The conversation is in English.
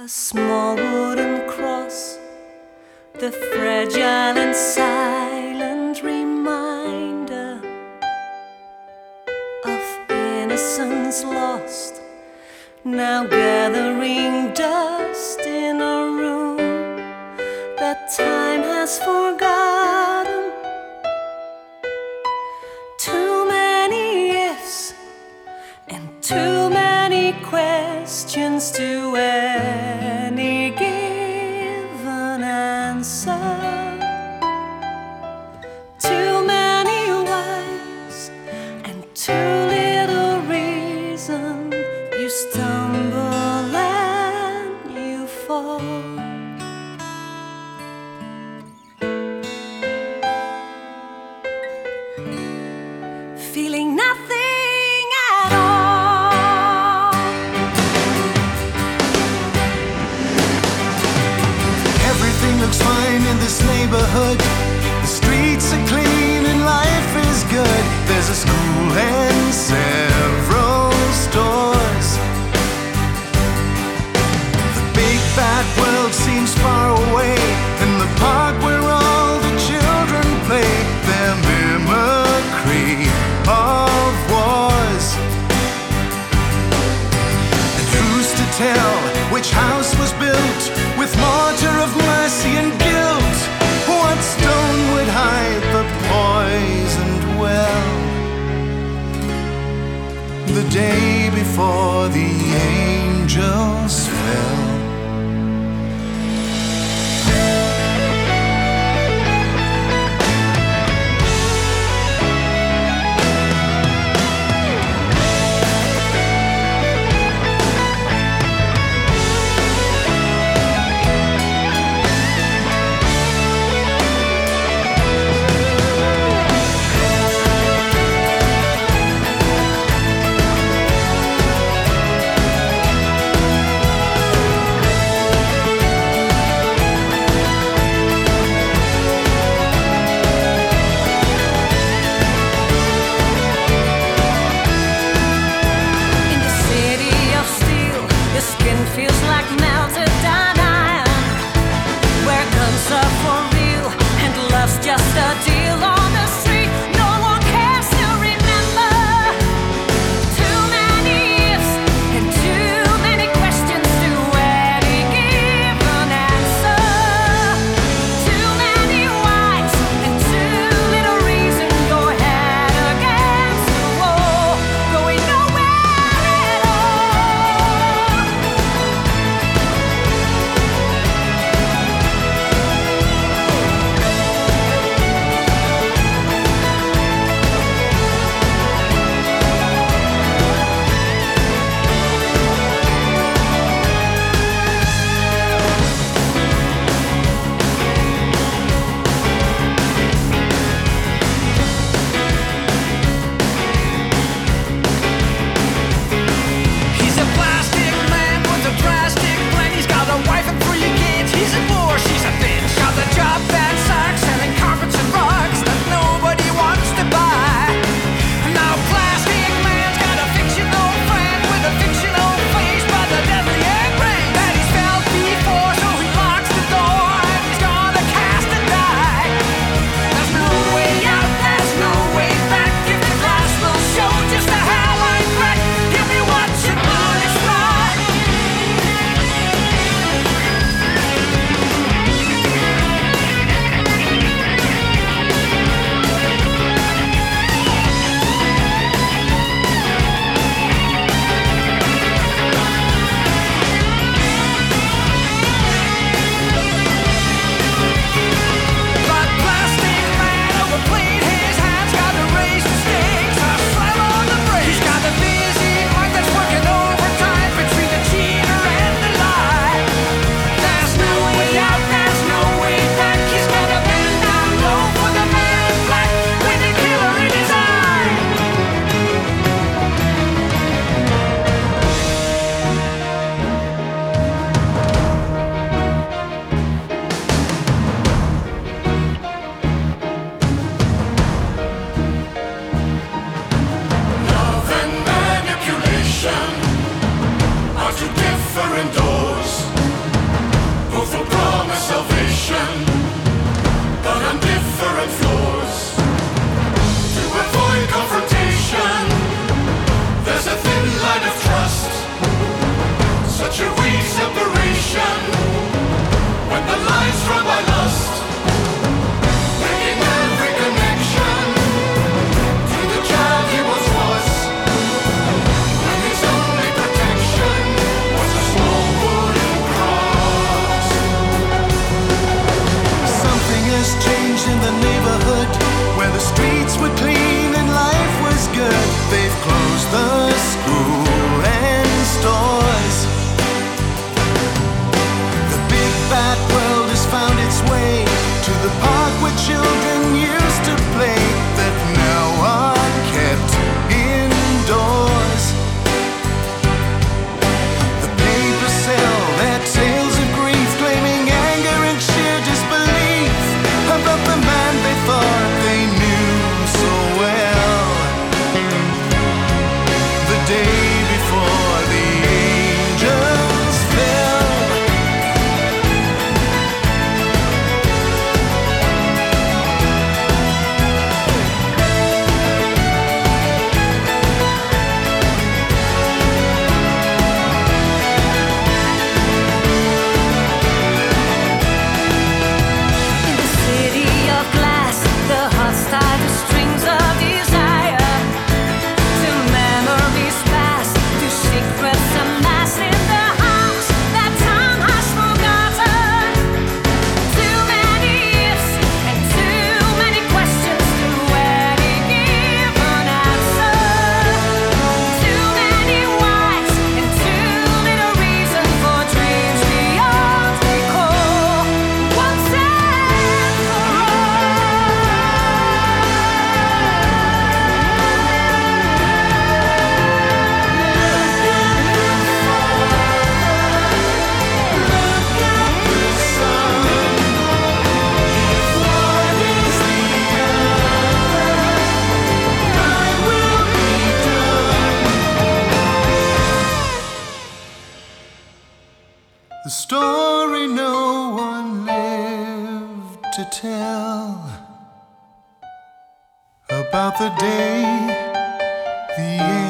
A small wooden cross, the fragile and silent reminder of innocence lost, now gathering dust in a room that time has forgotten. Too many ifs and too many questions to any given answer. Too many whys and too little reason. You stumble and you fall. Feeling nothing at all. Everything looks fine in this neighborhood. The streets are clean and life is good. There's a school and several stores. The big bad world seems far away, and the park where all the children play their mimicry of wars. And who's to tell which house was built with mortar of mercy and guilt? What stone would hide the poisoned well? The day before the angels fell. Feels like melted down iron, where guns are for real and love's just a deal on the street. No one cares to remember. Too many ifs and too many questions to any given answer. Too many whys and too little reason. Your head against the wall, going nowhere at all. The story no one lived to tell about the day the